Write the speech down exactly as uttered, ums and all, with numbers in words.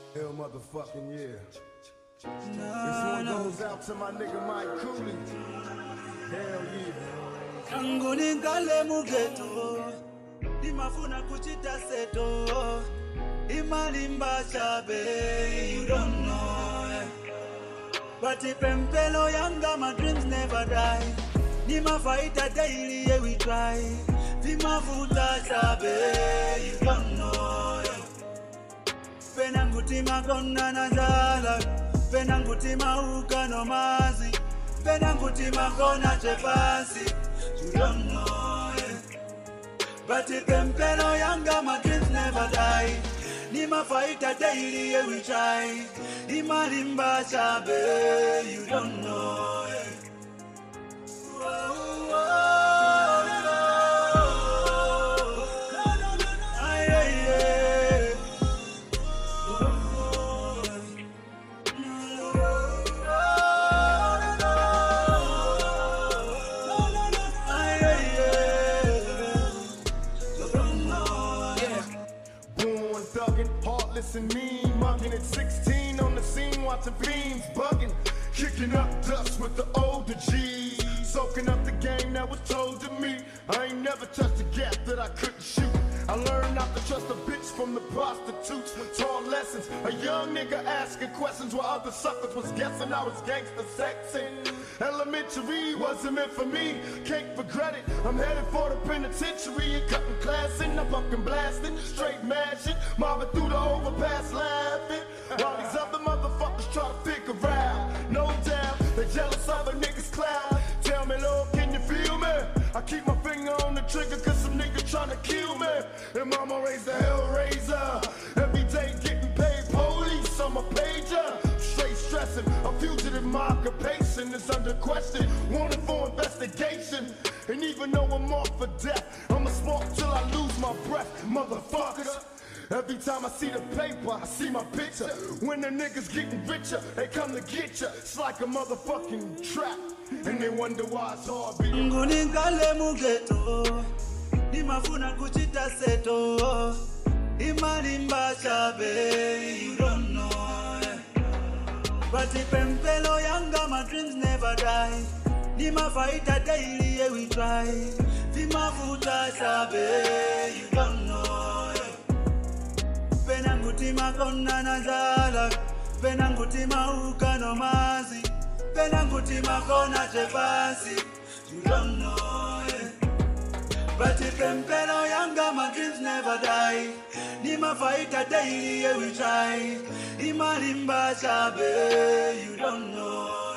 Hell motherfucking yeah. Nah, This one nah. goes out to my nigga Mike Cooley. Hell yeah. Tangu ningale mugeto, nimafuna kuchita seto, imali mbasha be, you don't know. But if pempelo yanga, my dreams never die. Nima fight a daily, yeah we try. Vima futa shabe, you don't know. Penangutima kona nazala, penangutima uka no mazi, penangutima kona chepasi, you don't know. But if pempelo yanga, my dreams never die. Nima fight a daily, yeah we try. Nima limba shabe, you don't know. Whoa, whoa, ay, ay, ay. Ay, ay, ay. Born thuggin', heartless and mean, mugging at sixteen on the scene, watching fiends bugging, kicking up dust with the older G's, soaking up the game that was told to me. I ain't never touched a gap that I couldn't shoot. I learned not to trust a bitch from the prostitutes with taught lessons. A young nigga asking questions while other suckers was guessing I was gangster sexing. Elementary wasn't meant for me, can't regret it. I'm headed for the penitentiary and cutting class and I'm fucking blasting, straight mashing, mobbing through the overpass laughing. While these other motherfuckers try to figure out, no doubt, they jealous of a nigga's cloud. Tell me, Lord, can you feel me? I keep my finger on the trigger cause some nigga tryna kill me. And mama raised the hellraiser, every day getting paid, police on my pager. Straight stressing, a fugitive, my occupation is under question, wanted for investigation. And even though I'm off for death, I'ma smoke till I lose my breath, motherfuckers. Every time I see the paper, I see my picture. When the niggas getting richer, they come to get ya. It's like a motherfucking trap, and they wonder why it's hard being. Nguningale mugeto, nimafuna kuchita seto, imali mbasha be, you don't know. But if pempelo yanga, my dreams never die. Nima fight a daily, yeah we try. Vima futa shabe, you don't know. Penangutima kona nazala, penangutima uka no mazi, penangutima kona chepasi, you don't know. But if pempelo yanga, my dreams never die. Nima fight a daily, yeah we try. Nima limba shabe, you don't know.